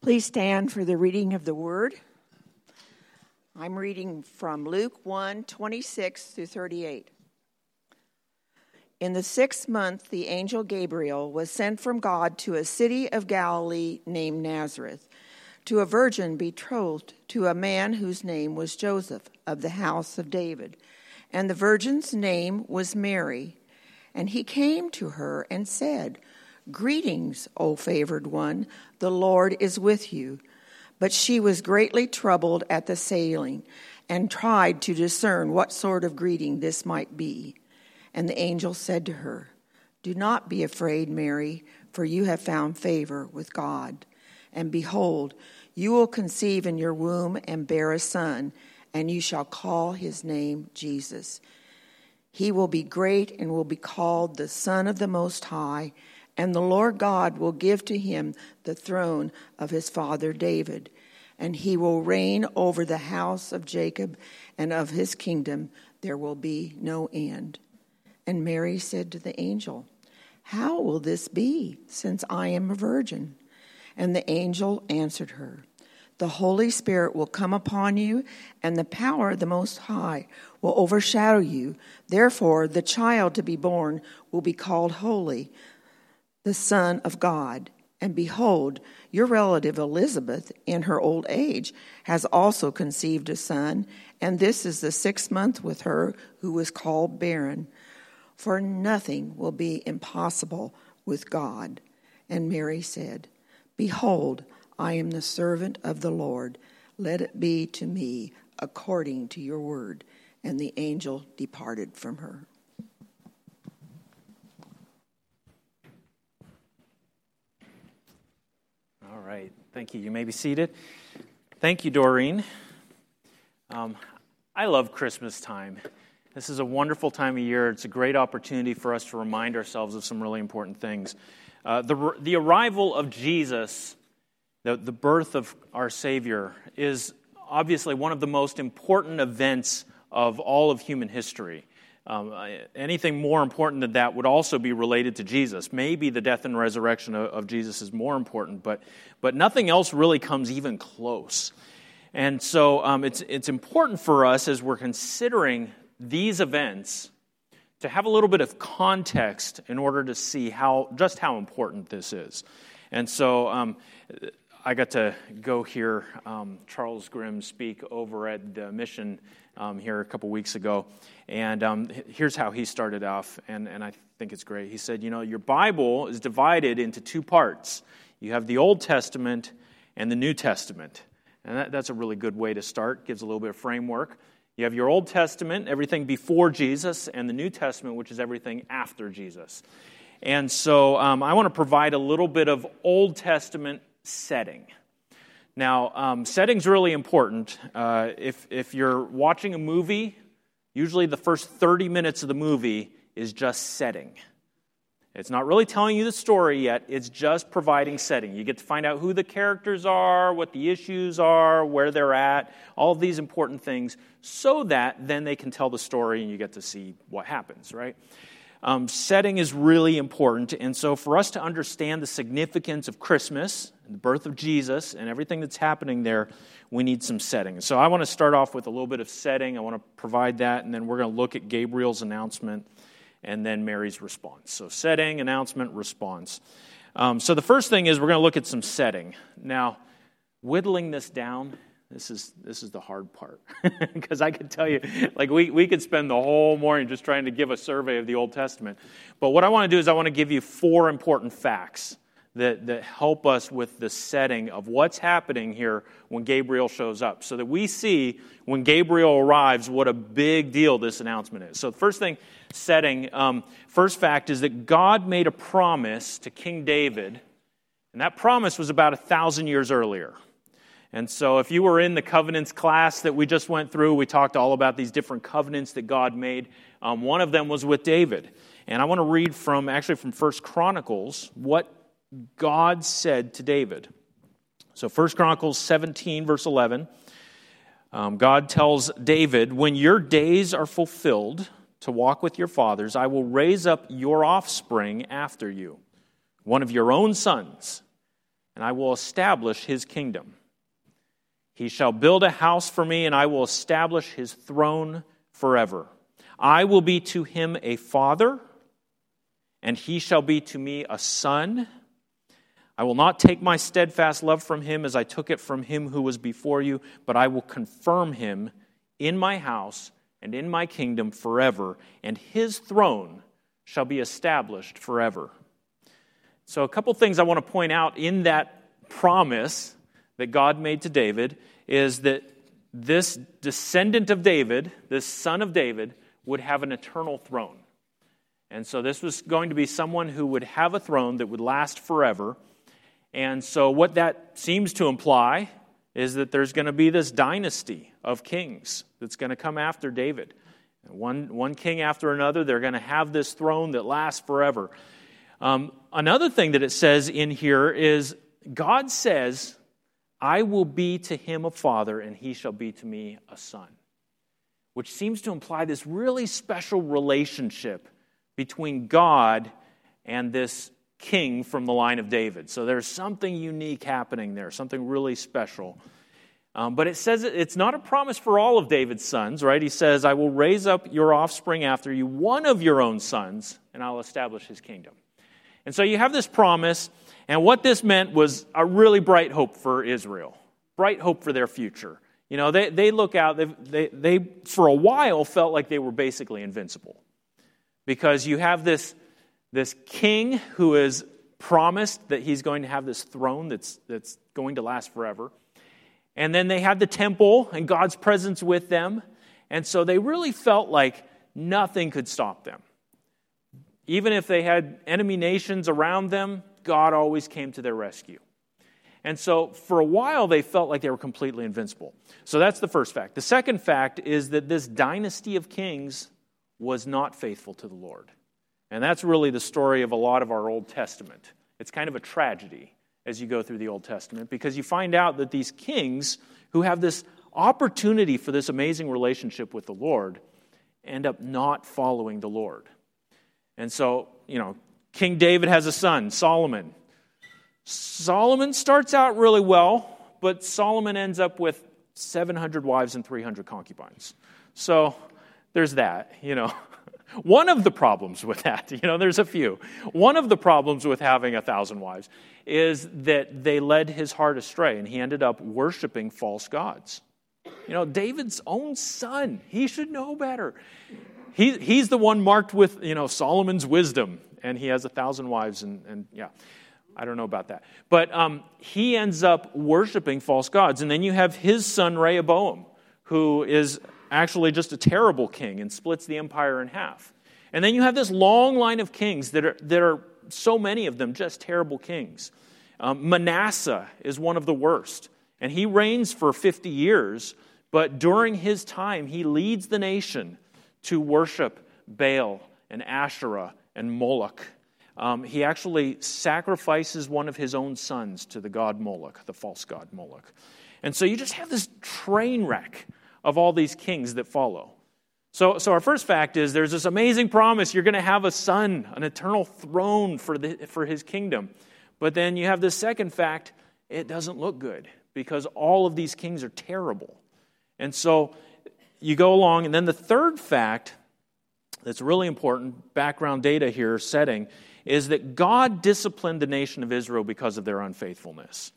Please stand for the reading of the Word. I'm reading from Luke 1:26 through 38. In the 6th month, the angel Gabriel was sent from God to a city of Galilee named Nazareth, to a virgin betrothed to a man whose name was Joseph, of the house of David. And the virgin's name was Mary. And he came to her and said, "Greetings, O favored one, the Lord is with you." But she was greatly troubled at the saying, and tried to discern what sort of greeting this might be. And the angel said to her, "Do not be afraid, Mary, for you have found favor with God. And behold, you will conceive in your womb and bear a son, and you shall call his name Jesus. He will be great and will be called the Son of the Most High, and the Lord God will give to him the throne of his father David, and he will reign over the house of Jacob, and of his kingdom there will be no end." And Mary said to the angel, "How will this be, since I am a virgin?" And the angel answered her, "The Holy Spirit will come upon you, and the power of the Most High will overshadow you. Therefore, the child to be born will be called Holy, the Son of God. And behold, your relative Elizabeth, in her old age, has also conceived a son, and this is the 6th month with her who was called barren. For nothing will be impossible with God." And Mary said, "Behold, I am the servant of the Lord. Let it be to me according to your word." And the angel departed from her. All right, thank you. You may be seated. Thank you, Doreen. I love Christmas time. This is a wonderful time of year. It's a great opportunity for us to remind ourselves of some really important things. The arrival of Jesus, the birth of our Savior, is obviously one of the most important events of all of human history. Anything more important than that would also be related to Jesus. Maybe the death and resurrection of Jesus is more important, but nothing else really comes even close. And so it's important for us as we're considering these events to have a little bit of context in order to see just how important this is. And so I got to go hear Charles Grimm speak over at the Mission here a couple weeks ago. And here's how he started off, and I think it's great. He said, your Bible is divided into two parts. You have the Old Testament and the New Testament. And that's a really good way to start. Gives a little bit of framework. You have your Old Testament, everything before Jesus, and the New Testament, which is everything after Jesus. And so I want to provide a little bit of Old Testament setting. Now, setting's really important. If you're watching a movie, usually the first 30 minutes of the movie is just setting. It's not really telling you the story yet. It's just providing setting. You get to find out who the characters are, what the issues are, where they're at, all of these important things, so that then they can tell the story and you get to see what happens, right? Setting is really important. And so for us to understand the significance of Christmas and the birth of Jesus and everything that's happening there, we need some setting. So I want to start off with a little bit of setting. I want to provide that, and then we're going to look at Gabriel's announcement and then Mary's response. So setting, announcement, response. So the first thing is we're going to look at some setting. Now, whittling this down, this is the hard part. Because I could tell you, we could spend the whole morning just trying to give a survey of the Old Testament. But what I want to do is I want to give you 4 important facts that help us with the setting of what's happening here when Gabriel shows up, so that we see when Gabriel arrives what a big deal this announcement is. So the first thing, setting, first fact is that God made a promise to King David, and that promise was about 1,000 years earlier. And so if you were in the covenants class that we just went through, we talked all about these different covenants that God made. One of them was with David. And I want to read from 1 Chronicles what God said to David. So 1 Chronicles 17, verse 11, God tells David, "When your days are fulfilled to walk with your fathers, I will raise up your offspring after you, one of your own sons, and I will establish his kingdom. He shall build a house for me, and I will establish his throne forever. I will be to him a father, and he shall be to me a son. I will not take my steadfast love from him as I took it from him who was before you, but I will confirm him in my house and in my kingdom forever, and his throne shall be established forever. So a couple things I want to point out in that promise that God made to David is that this descendant of David, this son of David, would have an eternal throne. And so this was going to be someone who would have a throne that would last forever. And so what that seems to imply is that there's going to be this dynasty of kings that's going to come after David. One king after another, they're going to have this throne that lasts forever. Another thing that it says in here is God says, I will be to him a father, and he shall be to me a son, which seems to imply this really special relationship between God and this king from the line of David. So there's something unique happening there, something really special. But it says it's not a promise for all of David's sons, right? He says, I will raise up your offspring after you, one of your own sons, and I'll establish his kingdom. And so you have this promise, and what this meant was a really bright hope for Israel, bright hope for their future. You know, they look out, they for a while felt like they were basically invincible. Because you have this king who is promised that he's going to have this throne that's going to last forever. And then they had the temple and God's presence with them. And so they really felt like nothing could stop them. Even if they had enemy nations around them, God always came to their rescue. And so for a while they felt like they were completely invincible. So that's the first fact. The second fact is that this dynasty of kings was not faithful to the Lord. And that's really the story of a lot of our Old Testament. It's kind of a tragedy as you go through the Old Testament because you find out that these kings who have this opportunity for this amazing relationship with the Lord end up not following the Lord. And so, you know, King David has a son, Solomon. Solomon starts out really well, but Solomon ends up with 700 wives and 300 concubines. So there's that, you know. One of the problems with that, you know, there's a few. One of the problems with having 1,000 wives is that they led his heart astray, and he ended up worshiping false gods. You know, David's own son, he should know better. He's the one marked with, you know, Solomon's wisdom, and he has 1,000 wives, and yeah, I don't know about that. But he ends up worshiping false gods, and then you have his son Rehoboam, who is actually just a terrible king and splits the empire in half. And then you have this long line of kings that are so many of them just terrible kings. Manasseh is one of the worst, and he reigns for 50 years, but during his time he leads the nation to worship Baal and Asherah and Moloch. He actually sacrifices one of his own sons to the god Moloch, the false god Moloch. And so you just have this train wreck of all these kings that follow. So our first fact is there's this amazing promise. You're going to have a son, an eternal throne for his kingdom. But then you have this second fact, it doesn't look good because all of these kings are terrible. And so you go along, and then the third fact that's really important, background data here, setting, is that God disciplined the nation of Israel because of their unfaithfulness.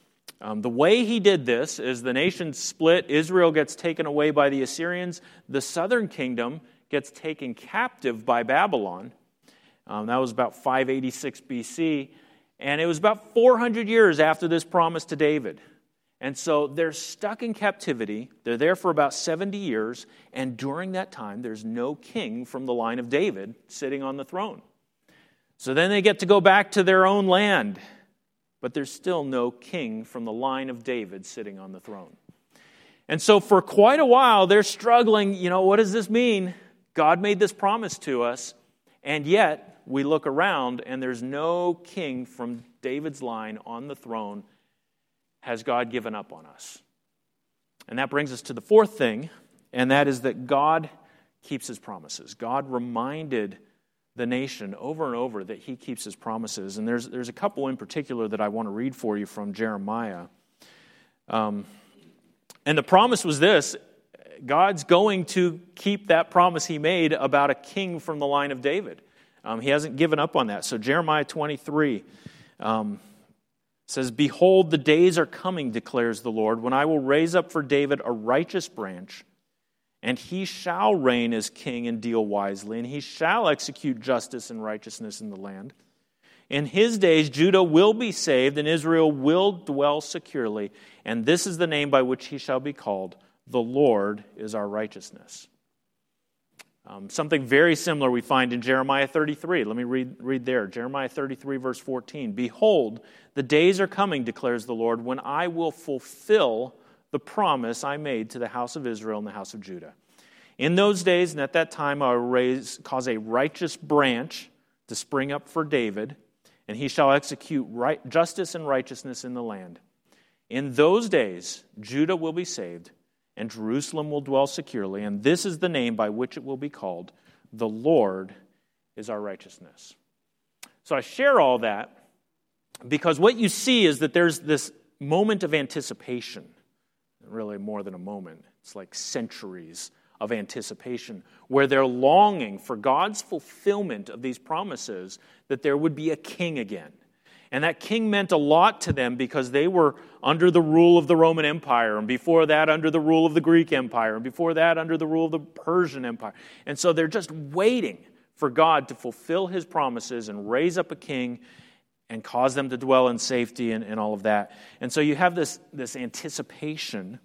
The way he did this is the nation split. Israel gets taken away by the Assyrians. The southern kingdom gets taken captive by Babylon. That was about 586 BC. And it was about 400 years after this promise to David. And so they're stuck in captivity. They're there for about 70 years. And during that time, there's no king from the line of David sitting on the throne. So then they get to go back to their own land. But there's still no king from the line of David sitting on the throne. And so for quite a while, they're struggling. You know, what does this mean? God made this promise to us, and yet we look around and there's no king from David's line on the throne. Has God given up on us? And that brings us to the fourth thing, and that is that God keeps his promises. God reminded the nation over and over that he keeps his promises. And there's a couple in particular that I want to read for you from Jeremiah. And the promise was this: God's going to keep that promise he made about a king from the line of David. He hasn't given up on that. So Jeremiah 23 says, "Behold, the days are coming, declares the Lord, when I will raise up for David a righteous branch, and he shall reign as king and deal wisely, and he shall execute justice and righteousness in the land. In his days Judah will be saved, and Israel will dwell securely, and this is the name by which he shall be called: the Lord is our righteousness." Something very similar we find in Jeremiah 33. Let me read there. Jeremiah 33, verse 14. "Behold, the days are coming, declares the Lord, when I will fulfill the promise I made to the house of Israel and the house of Judah. In those days and at that time I will cause a righteous branch to spring up for David, and he shall execute justice and righteousness in the land. In those days Judah will be saved, and Jerusalem will dwell securely, and this is the name by which it will be called: the Lord is our righteousness." So I share all that because what you see is that there's this moment of anticipation. Really more than a moment. It's like centuries of anticipation where they're longing for God's fulfillment of these promises, that there would be a king again. And that king meant a lot to them because they were under the rule of the Roman Empire, and before that under the rule of the Greek Empire, and before that under the rule of the Persian Empire. And so they're just waiting for God to fulfill his promises and raise up a king and cause them to dwell in safety and all of that. And so you have this anticipation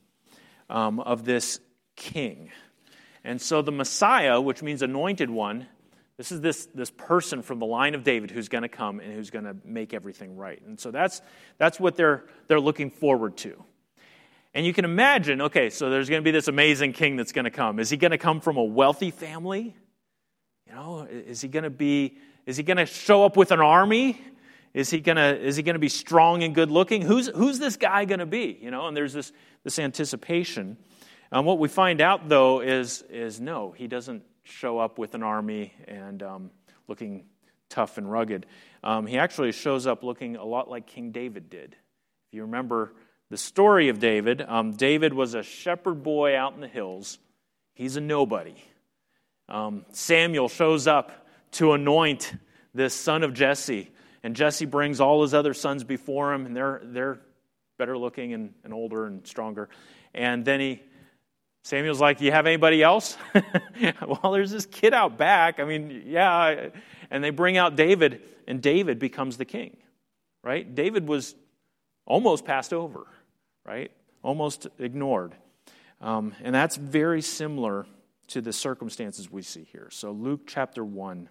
of this king. And so the Messiah, which means anointed one, this is this person from the line of David who's going to come and who's going to make everything right. And so that's what they're looking forward to. And you can imagine, okay, so there's going to be this amazing king that's going to come. Is he going to come from a wealthy family? You know, is he going to show up with an army? Is he going to be strong and good looking? Who's this guy going to be? You know, and there's this anticipation. What we find out though is no, he doesn't show up with an army and looking tough and rugged. He actually shows up looking a lot like King David did. If you remember the story of David, David was a shepherd boy out in the hills. He's a nobody. Samuel shows up to anoint this son of Jesse, and Jesse brings all his other sons before him, and they're better looking and older and stronger. And then Samuel's like, "Do you have anybody else?" Well, there's this kid out back. I mean, yeah. And they bring out David, and David becomes the king, right? David was almost passed over, right? Almost ignored. And that's very similar to the circumstances we see here. So Luke chapter 1,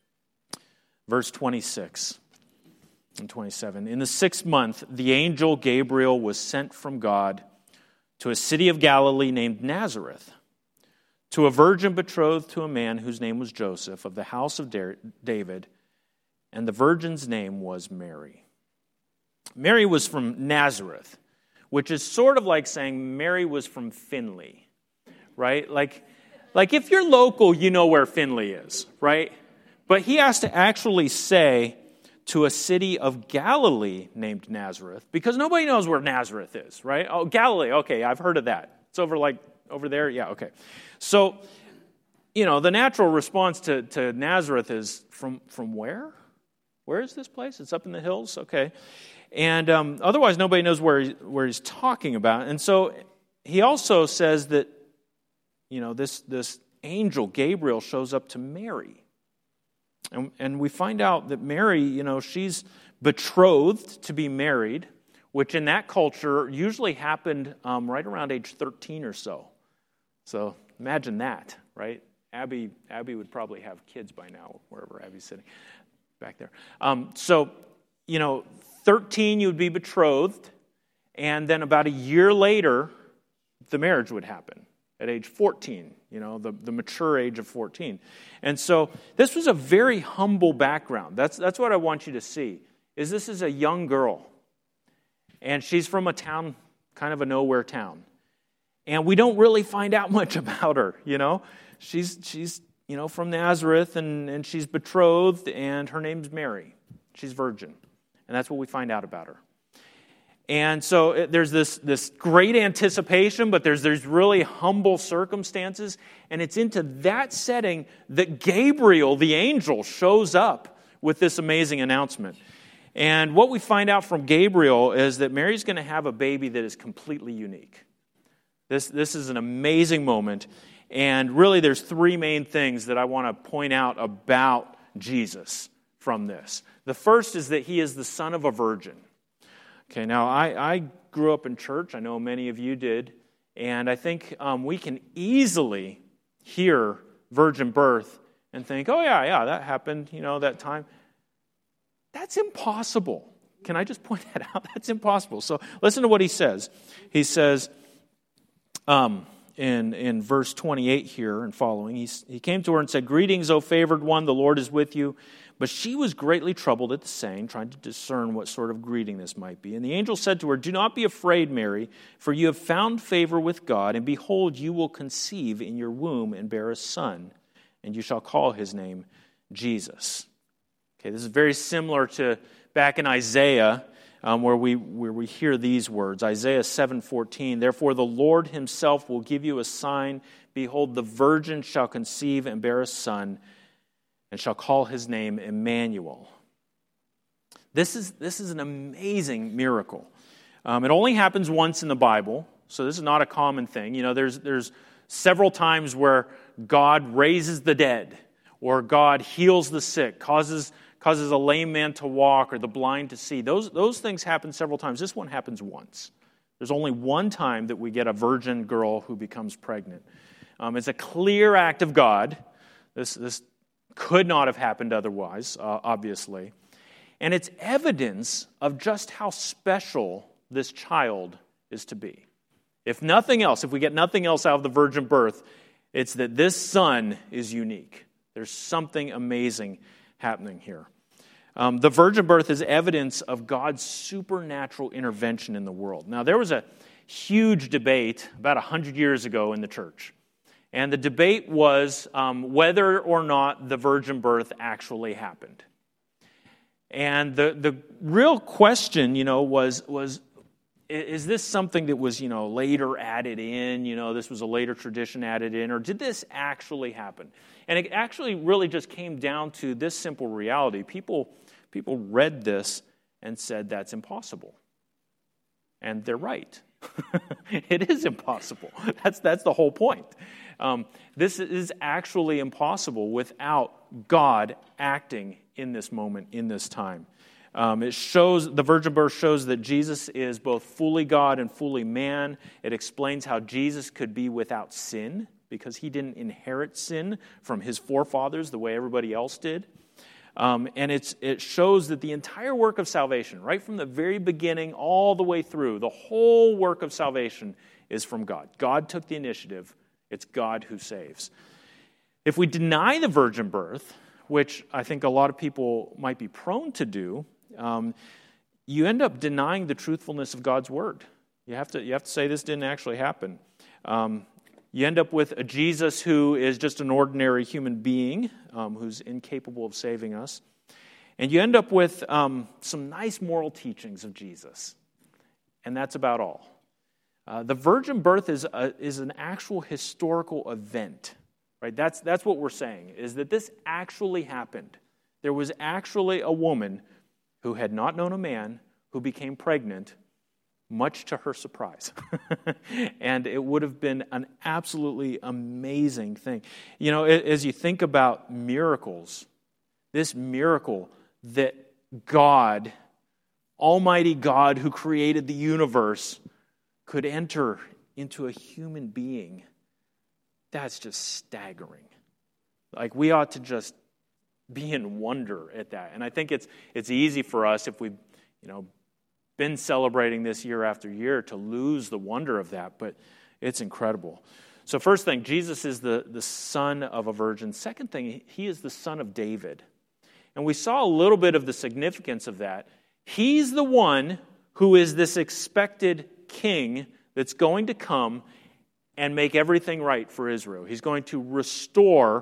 verse 26 and 27. "In the 6th month, the angel Gabriel was sent from God to a city of Galilee named Nazareth, to a virgin betrothed to a man whose name was Joseph, of the house of David, and the virgin's name was Mary." Mary was from Nazareth, which is sort of like saying Mary was from Findlay, right? Like if you're local, you know where Findlay is, right? But he has to actually say to a city of Galilee named Nazareth, because nobody knows where Nazareth is, right? Oh, Galilee, okay, I've heard of that. It's over there, yeah, okay. So, you know, the natural response to Nazareth is, from where? Where is this place? It's up in the hills, okay. And otherwise, nobody knows where he's talking about. And so he also says that, you know, this angel, Gabriel, shows up to Mary. And we find out that Mary, you know, she's betrothed to be married, which in that culture usually happened right around age 13 or so. So imagine that, right? Abby would probably have kids by now, wherever Abby's sitting, back there. So, you know, 13 you would be betrothed, and then about a year later, the marriage would happen. At age 14, you know, the mature age of 14. And so this was a very humble background. That's what I want you to see, is this is a young girl. And she's from a town, kind of a nowhere town. And we don't really find out much about her, you know. She's from Nazareth, and she's betrothed, and her name's Mary. She's virgin. And that's what we find out about her. And so there's this great anticipation, but there's really humble circumstances. And it's into that setting that Gabriel, the angel, shows up with this amazing announcement. And what we find out from Gabriel is that Mary's going to have a baby that is completely unique. This is an amazing moment. And really there's three main things that I want to point out about Jesus from this. The first is that he is the son of a virgin. Okay, now I grew up in church. I know many of you did. And I think we can easily hear virgin birth and think, oh yeah, that happened, that time. That's impossible. Can I just point that out? That's impossible. So listen to what he says. He says in verse 28 here and following, he came to her and said, "Greetings, O favored one, the Lord is with you." But she was greatly troubled at the saying, trying to discern what sort of greeting this might be. And the angel said to her, "Do not be afraid, Mary, for you have found favor with God, and behold, you will conceive in your womb and bear a son, and you shall call his name Jesus." Okay, this is very similar to back in Isaiah, where we hear these words. Isaiah 7:14, "Therefore the Lord himself will give you a sign. Behold, the virgin shall conceive and bear a son, and shall call his name Emmanuel." This is an amazing miracle. It only happens once in the Bible, so this is not a common thing. There's several times where God raises the dead, or God heals the sick, causes a lame man to walk, or the blind to see. Those things happen several times. This one happens once. There's only one time that we get a virgin girl who becomes pregnant. It's a clear act of God. This could not have happened otherwise, obviously. And it's evidence of just how special this child is to be. If nothing else, if we get nothing else out of the virgin birth, it's that this son is unique. There's something amazing happening here. The virgin birth is evidence of God's supernatural intervention in the world. Now, there was a huge debate about 100 years ago in the church. And the debate was whether or not the virgin birth actually happened. And the real question, was is this something that was, later added in? This was a later tradition added in, or did this actually happen? And it actually really just came down to this simple reality. People read this and said that's impossible. And they're right. It is impossible. That's the whole point. This is actually impossible without God acting in this moment, in this time. The virgin birth shows that Jesus is both fully God and fully man. It explains how Jesus could be without sin, because he didn't inherit sin from his forefathers the way everybody else did. And it shows that the entire work of salvation, right from the very beginning all the way through, the whole work of salvation is from God. God took the initiative. It's God who saves. If we deny the virgin birth, which I think a lot of people might be prone to do, you end up denying the truthfulness of God's word. You have to say this didn't actually happen. You end up with a Jesus who is just an ordinary human being, who's incapable of saving us. And you end up with some nice moral teachings of Jesus. And that's about all. The virgin birth is an actual historical event. Right? That's what we're saying, is that this actually happened. There was actually a woman who had not known a man who became pregnant, much to her surprise. And it would have been an absolutely amazing thing. As you think about miracles, this miracle that God, Almighty God who created the universe, could enter into a human being, that's just staggering. Like, we ought to just be in wonder at that. And I think it's easy for us, if we've been celebrating this year after year, to lose the wonder of that, but it's incredible. So first thing, Jesus is the son of a virgin. Second thing, he is the son of David. And we saw a little bit of the significance of that. He's the one who is this expected king that's going to come and make everything right for Israel. He's going to restore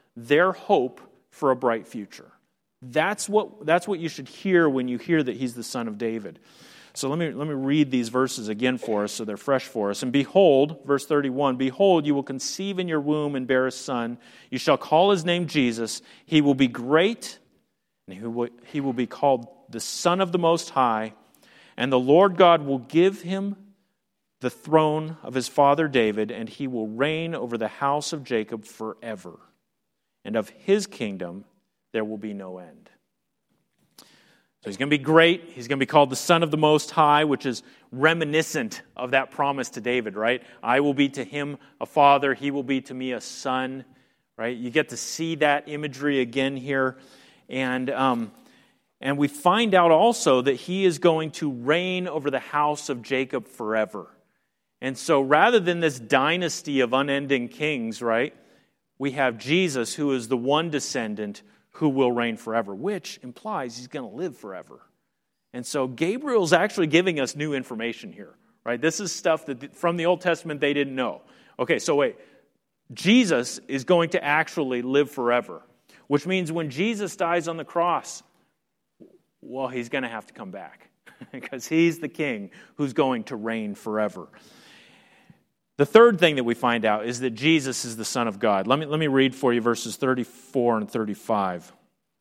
their hope for a bright future. That's what you should hear when you hear that he's the son of David. So let me read these verses again for us so they're fresh for us. And behold, verse 31, behold, you will conceive in your womb and bear a son. You shall call his name Jesus. He will be great, and he will be called the Son of the Most High. And the Lord God will give him the throne of his father David, and he will reign over the house of Jacob forever. And of his kingdom there will be no end. So he's going to be great. He's going to be called the Son of the Most High, which is reminiscent of that promise to David, right? I will be to him a father. He will be to me a son, right? You get to see that imagery again here. And we find out also that he is going to reign over the house of Jacob forever. And so rather than this dynasty of unending kings, right, we have Jesus, who is the one descendant who will reign forever, which implies he's going to live forever. And so Gabriel's actually giving us new information here, right? This is stuff that from the Old Testament they didn't know. Okay, so wait. Jesus is going to actually live forever, which means when Jesus dies on the cross, well, he's going to have to come back because he's the king who's going to reign forever. The third thing that we find out is that Jesus is the Son of God. Let me read for you verses 34 and 35.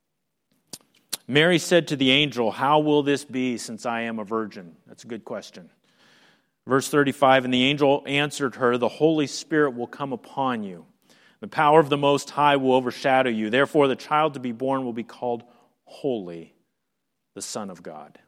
Mary said to the angel, "How will this be since I am a virgin?" That's a good question. Verse 35, and the angel answered her, "The Holy Spirit will come upon you. The power of the Most High will overshadow you. Therefore, the child to be born will be called Holy, the Son of God."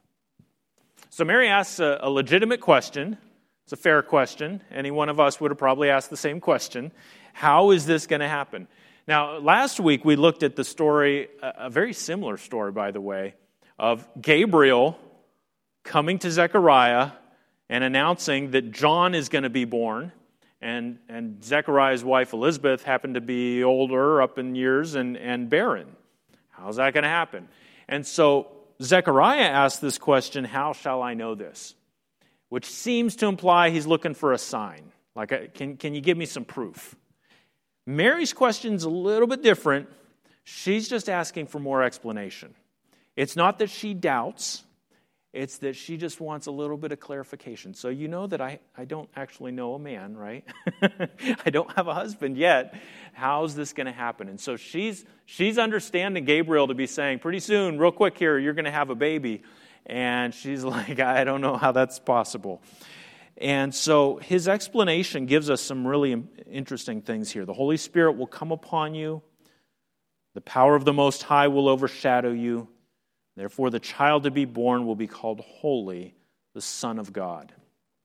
So Mary asks a legitimate question. It's a fair question. Any one of us would have probably asked the same question. How is this going to happen? Now, last week we looked at the story, a very similar story, by the way, of Gabriel coming to Zechariah and announcing that John is going to be born. And Zechariah's wife Elizabeth happened to be older, up in years, and barren. How's that going to happen? And so Zechariah asked this question, "How shall I know this?" Which seems to imply he's looking for a sign. Like, can you give me some proof? Mary's question's a little bit different. She's just asking for more explanation. It's not that she doubts. It's that she just wants a little bit of clarification. So you know that I don't actually know a man, right? I don't have a husband yet. How's this going to happen? And so she's understanding Gabriel to be saying, pretty soon, real quick here, you're going to have a baby. And she's like, I don't know how that's possible. And so his explanation gives us some really interesting things here. The Holy Spirit will come upon you. The power of the Most High will overshadow you. Therefore, the child to be born will be called Holy, the Son of God.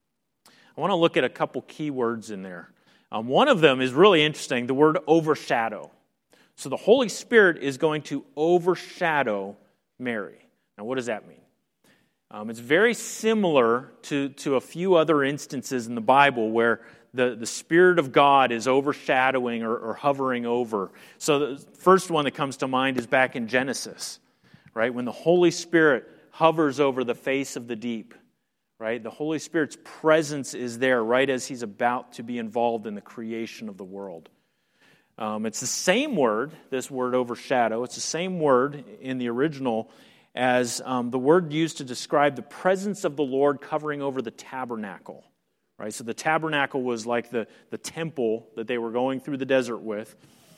I want to look at a couple key words in there. One of them is really interesting, the word overshadow. So the Holy Spirit is going to overshadow Mary. Now, what does that mean? It's very similar to a few other instances in the Bible where the Spirit of God is overshadowing or hovering over. So the first one that comes to mind is back in Genesis, right? When the Holy Spirit hovers over the face of the deep, right? The Holy Spirit's presence is there right as he's about to be involved in the creation of the world. It's the same word, this word overshadow. It's the same word in the original as the word used to describe the presence of the Lord covering over the tabernacle. Right? So the tabernacle was like the temple that they were going through the desert with.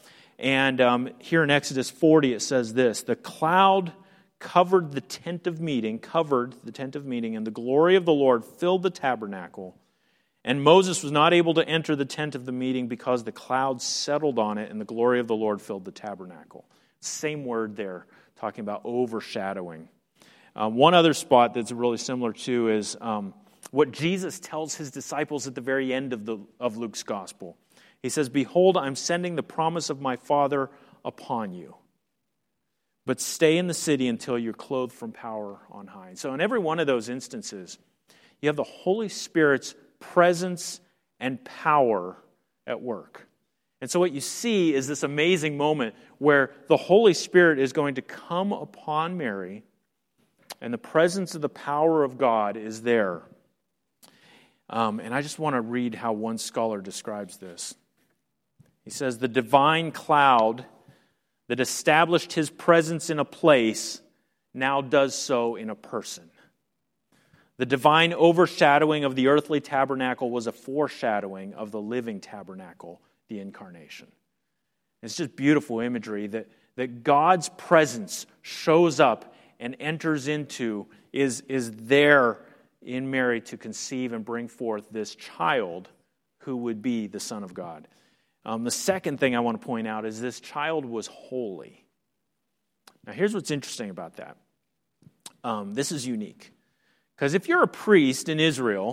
And here in Exodus 40 it says this, the cloud covered the tent of meeting, and the glory of the Lord filled the tabernacle. And Moses was not able to enter the tent of the meeting because the cloud settled on it, and the glory of the Lord filled the tabernacle. Same word there, talking about overshadowing. One other spot that's really similar to is what Jesus tells his disciples at the very end of Luke's gospel. He says, "Behold, I'm sending the promise of my Father upon you. But stay in the city until you're clothed from power on high." So in every one of those instances, you have the Holy Spirit's presence and power at work. And so what you see is this amazing moment where the Holy Spirit is going to come upon Mary, and the presence of the power of God is there. And I just want to read how one scholar describes this. He says, the divine cloud that established his presence in a place now does so in a person. The divine overshadowing of the earthly tabernacle was a foreshadowing of the living tabernacle, the incarnation. It's just beautiful imagery that God's presence shows up and enters into, is there in Mary to conceive and bring forth this child who would be the Son of God. The second thing I want to point out is this child was holy. Now here's what's interesting about that. This is unique. Because if you're a priest in Israel,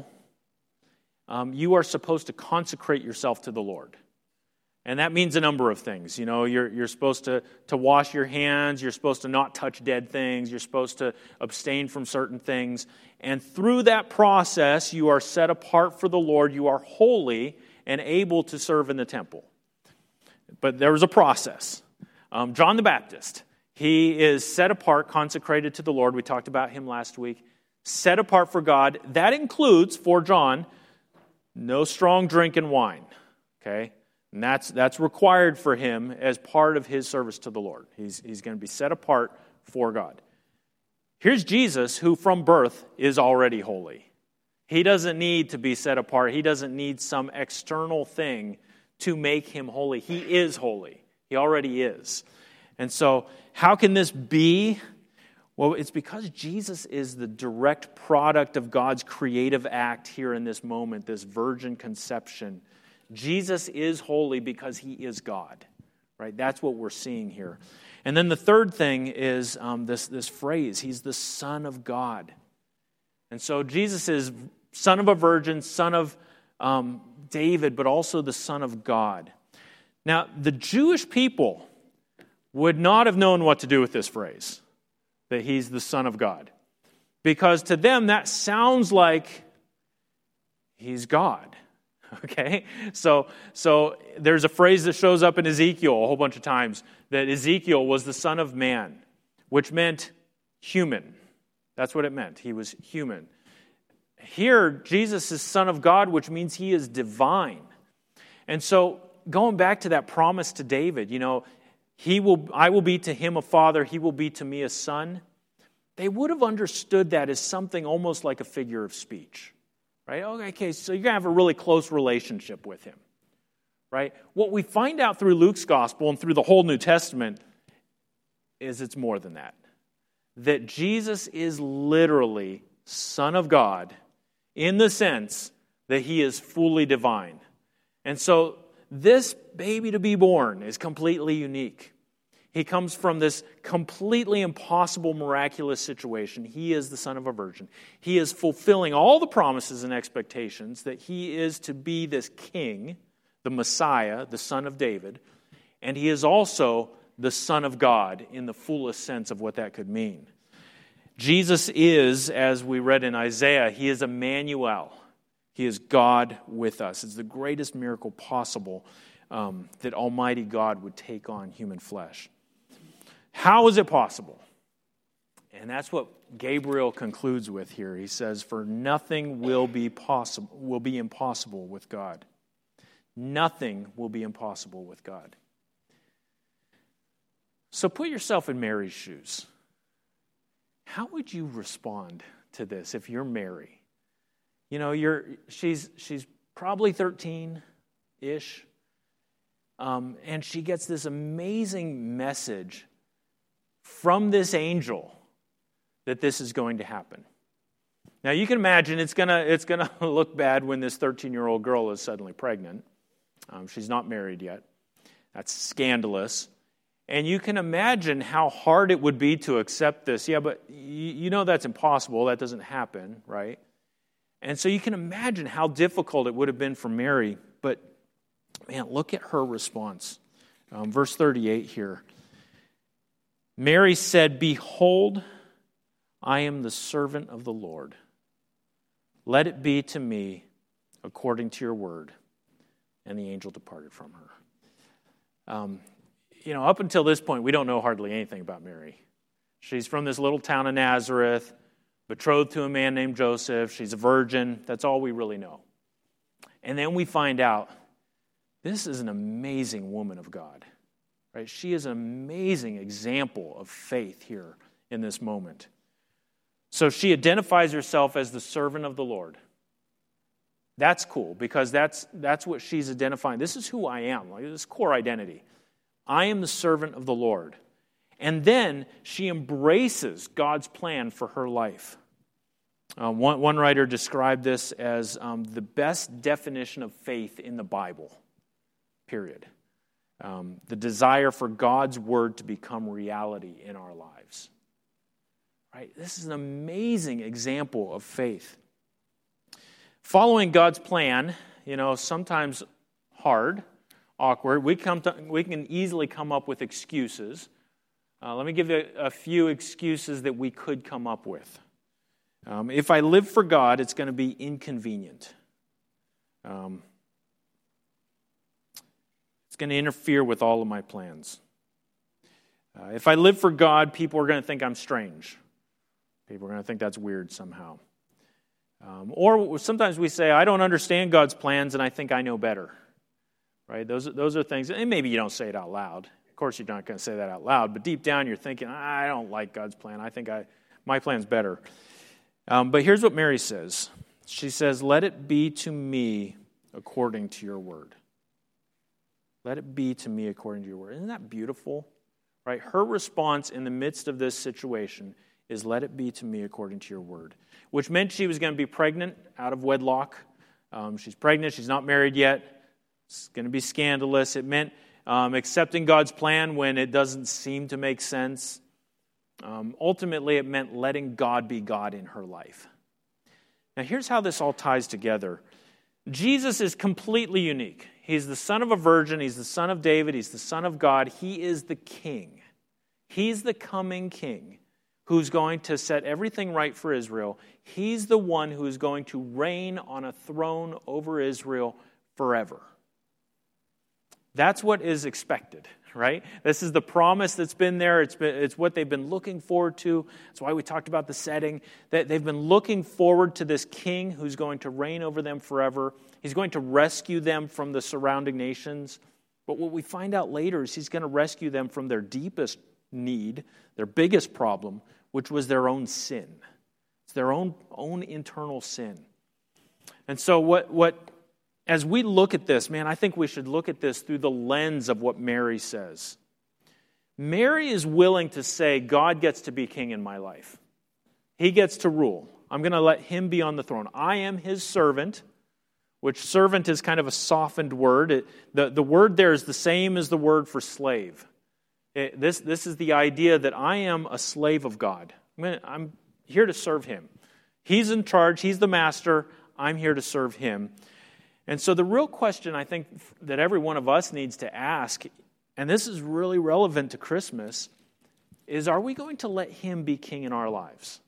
you are supposed to consecrate yourself to the Lord. And that means a number of things. You know, you're supposed to wash your hands. You're supposed to not touch dead things. You're supposed to abstain from certain things. And through that process, you are set apart for the Lord. You are holy and able to serve in the temple. But there was a process. John the Baptist, he is set apart, consecrated to the Lord. We talked about him last week. Set apart for God. That includes, for John, no strong drink and wine. Okay? And that's required for him as part of his service to the Lord. He's going to be set apart for God. Here's Jesus, who from birth is already holy. He doesn't need to be set apart. He doesn't need some external thing to make him holy. He is holy. He already is. And so, how can this be? Well, it's because Jesus is the direct product of God's creative act here in this moment, this virgin conception. Jesus is holy because he is God, right? That's what we're seeing here. And then the third thing is this phrase, he's the Son of God. And so Jesus is son of a virgin, son of David, but also the Son of God. Now, the Jewish people would not have known what to do with this phrase, that he's the Son of God. Because to them, that sounds like he's God. Okay? So there's a phrase that shows up in Ezekiel a whole bunch of times, that Ezekiel was the son of man, which meant human. That's what it meant. He was human. Here, Jesus is Son of God, which means he is divine. And so, going back to that promise to David, you know, I will be to him a father, he will be to me a son. They would have understood that as something almost like a figure of speech. Right? Okay, so you're going to have a really close relationship with him. Right? What we find out through Luke's gospel and through the whole New Testament is it's more than that. That Jesus is literally Son of God in the sense that he is fully divine. And so this baby to be born is completely unique. He comes from this completely impossible, miraculous situation. He is the son of a virgin. He is fulfilling all the promises and expectations that he is to be this king, the Messiah, the son of David. And he is also the Son of God in the fullest sense of what that could mean. Jesus is, as we read in Isaiah, he is Emmanuel. He is God with us. It's the greatest miracle possible that Almighty God would take on human flesh. How is it possible? And that's what Gabriel concludes with here. He says, "For nothing will be impossible with God." Nothing will be impossible with God. So put yourself in Mary's shoes. How would you respond to this if you're Mary? You know, she's probably 13-ish, and she gets this amazing message from this angel that this is going to happen. Now you can imagine it's gonna look bad when this 13-year-old girl is suddenly pregnant. She's not married yet. That's scandalous. And you can imagine how hard it would be to accept this. Yeah, but you know that's impossible. That doesn't happen, right? And so you can imagine how difficult it would have been for Mary. But, man, look at her response. Verse 38 here. Mary said, "Behold, I am the servant of the Lord. Let it be to me according to your word." And the angel departed from her. Up until this point, we don't know hardly anything about Mary. She's from this little town of Nazareth, betrothed to a man named Joseph. She's a virgin. That's all we really know. And then we find out this is an amazing woman of God. Right? She is an amazing example of faith here in this moment. So she identifies herself as the servant of the Lord. That's cool because that's what she's identifying. This is who I am, like this core identity. I am the servant of the Lord. And then she embraces God's plan for her life. One writer described this as the best definition of faith in the Bible, period. The desire for God's word to become reality in our lives. Right? This is an amazing example of faith. Following God's plan, sometimes hard, awkward. We can easily come up with excuses. Let me give you a few excuses that we could come up with. If I live for God, it's going to be inconvenient. It's going to interfere with all of my plans. If I live for God, people are going to think I'm strange. People are going to think that's weird somehow. Or sometimes we say, I don't understand God's plans and I think I know better. Right? Those are things, and maybe you don't say it out loud. Of course, you're not going to say that out loud, but deep down you're thinking, I don't like God's plan. I think my plan's better. But here's what Mary says. She says, let it be to me according to your word. Let it be to me according to your word. Isn't that beautiful? Right? Her response in the midst of this situation is, let it be to me according to your word. Which meant she was going to be pregnant out of wedlock. She's pregnant. She's not married yet. It's going to be scandalous. It meant accepting God's plan when it doesn't seem to make sense. Ultimately, it meant letting God be God in her life. Now, here's how this all ties together. Jesus is completely unique. He's the son of a virgin. He's the son of David. He's the son of God. He is the king. He's the coming king who's going to set everything right for Israel. He's the one who is going to reign on a throne over Israel forever. That's what is expected, right? This is the promise that's been there. It's what they've been looking forward to. That's why we talked about the setting. That they've been looking forward to this king who's going to reign over them forever. He's going to rescue them from the surrounding nations. But what we find out later is he's going to rescue them from their deepest need, their biggest problem, which was their own sin. It's their own internal sin. And so as we look at this, man, I think we should look at this through the lens of what Mary says. Mary is willing to say, God gets to be king in my life. He gets to rule. I'm going to let him be on the throne. I am his servant, which servant is kind of a softened word. The word there is the same as the word for slave. This is the idea that I am a slave of God. I'm here to serve him. He's in charge. He's the master. I'm here to serve him. And so the real question I think that every one of us needs to ask, and this is really relevant to Christmas, is are we going to let him be king in our lives?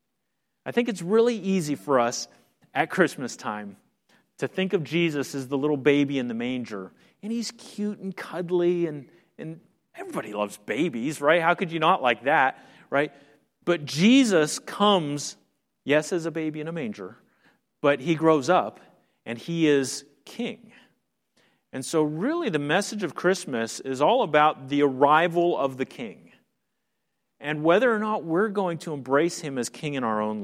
I think it's really easy for us at Christmas time to think of Jesus as the little baby in the manger. And he's cute and cuddly, and everybody loves babies, right? How could you not like that, right? But Jesus comes, yes, as a baby in a manger, but he grows up and he is king. And so really the message of Christmas is all about the arrival of the king and whether or not we're going to embrace him as king in our own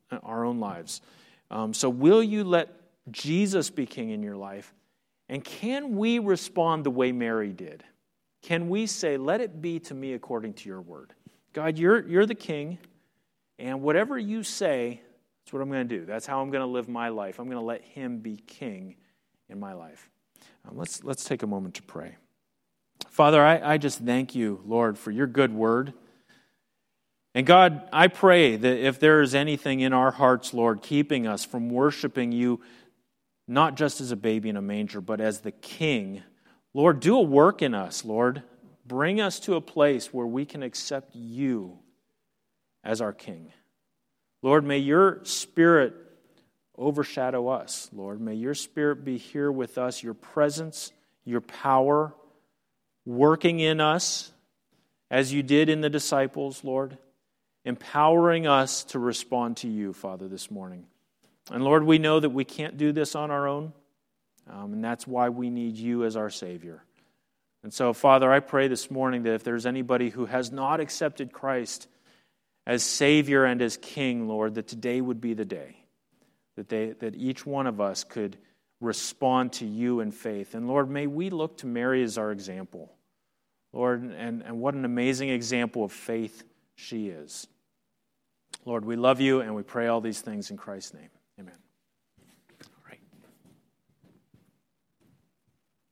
lives. So will you let Jesus be king in your life? And can we respond the way Mary did? Can we say, let it be to me according to your word? God, you're the king, and whatever you say, that's what I'm going to do. That's how I'm going to live my life. I'm going to let him be king in my life. Let's take a moment to pray. Father, I just thank you, Lord, for your good word. And God, I pray that if there is anything in our hearts, Lord, keeping us from worshiping you, not just as a baby in a manger, but as the king, Lord, do a work in us, Lord. Bring us to a place where we can accept you as our king. Lord, may your Spirit overshadow us, Lord. May your Spirit be here with us, your presence, your power, working in us as you did in the disciples, Lord, empowering us to respond to you, Father, this morning. And Lord, we know that we can't do this on our own, and that's why we need you as our Savior. And so, Father, I pray this morning that if there's anybody who has not accepted Christ as Savior and as King, Lord, that today would be the day that each one of us could respond to you in faith. And Lord, may we look to Mary as our example. Lord, and what an amazing example of faith she is. Lord, we love you and we pray all these things in Christ's name. Amen.